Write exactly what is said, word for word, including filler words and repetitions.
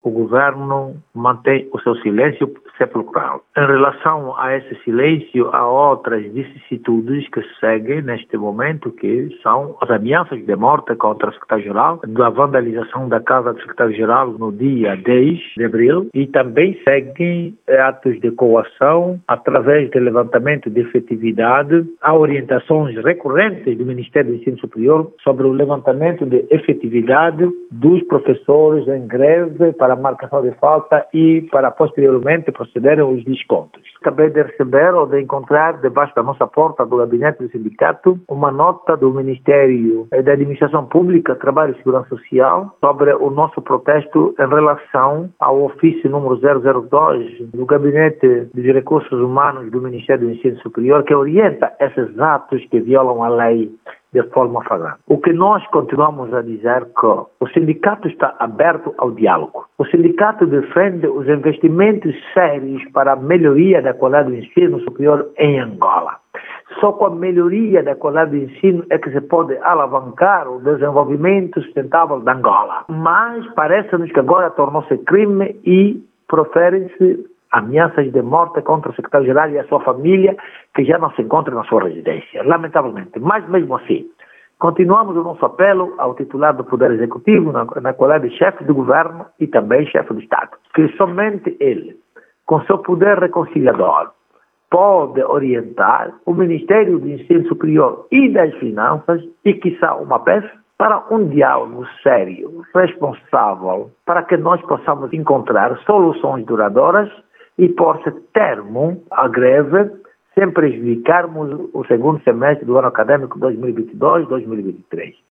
o governo mantém o seu silêncio sepulcral. Em relação a esse silêncio, há outras vicissitudes que seguem neste momento, que são as ameaças de morte contra o secretário-geral, da vandalização da casa do secretário-geral no dia dez de abril, e também seguem atos de coação através do levantamento de efetividade. Há orientações recorrentes do Ministério do Ensino Superior sobre o levantamento de efetividade dos professores em greve para a marcação de falta e para posteriormente procederem os descontos. Acabei de receber ou de encontrar debaixo da nossa porta do gabinete do sindicato uma nota do Ministério da Administração Pública, Trabalho e Segurança Social sobre o nosso protesto em relação ao ofício número zero zero dois do Gabinete dos Recursos Humanos do Ministério do Ensino Superior, que orienta esses atos que violam a lei de forma flagrante. O que nós continuamos a dizer é que o sindicato está aberto ao diálogo. O sindicato defende os investimentos sérios para a melhoria da qualidade do ensino superior em Angola. Só com a melhoria da qualidade do ensino é que se pode alavancar o desenvolvimento sustentável da Angola. Mas parece-nos que agora tornou-se crime e proferem-se ameaças de morte contra o secretário-geral e a sua família, que já não se encontra na sua residência, lamentavelmente. Mas mesmo assim, continuamos o nosso apelo ao titular do Poder Executivo, na, na qual é chefe do governo e também chefe do Estado, que somente ele, com seu poder reconciliador, pode orientar o Ministério do Ensino Superior e das Finanças e, quiçá, uma peça, para um diálogo sério, responsável, para que nós possamos encontrar soluções duradouras e pôr-se termo à greve, sem prejudicarmos o segundo semestre do ano acadêmico dois mil e vinte e dois, dois mil e vinte e três.